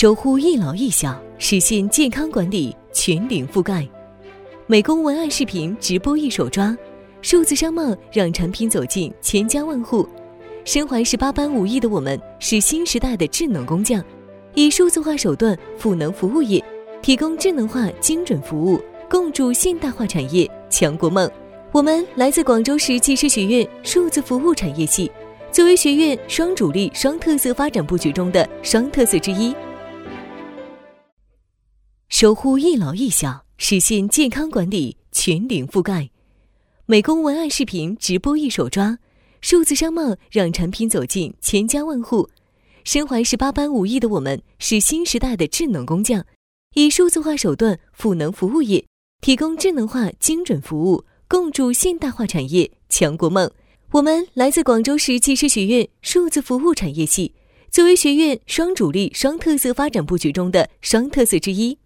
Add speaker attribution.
Speaker 1: 守护一老一小，实现健康管理全龄覆盖。美工文案视频直播一手抓，数字商贸让产品走进千家万户。身怀18般武艺的我们，是新时代的智能工匠，以数字化手段赋能服务业，提供智能化精准服务，共筑现代化产业强国梦。我们来自广州市技师学院数字服务产业系，作为学院双主力双特色发展布局中的双特色之一。守护一老一小，实现健康管理全龄覆盖。美工文案视频直播一手抓，数字商贸让产品走进千家万户。身怀18般武艺的我们，是新时代的智能工匠，以数字化手段赋能服务业，提供智能化精准服务，共筑现代化产业强国梦。我们来自广州市技师学院数字服务产业系，作为学院双主力双特色发展布局中的双特色之一。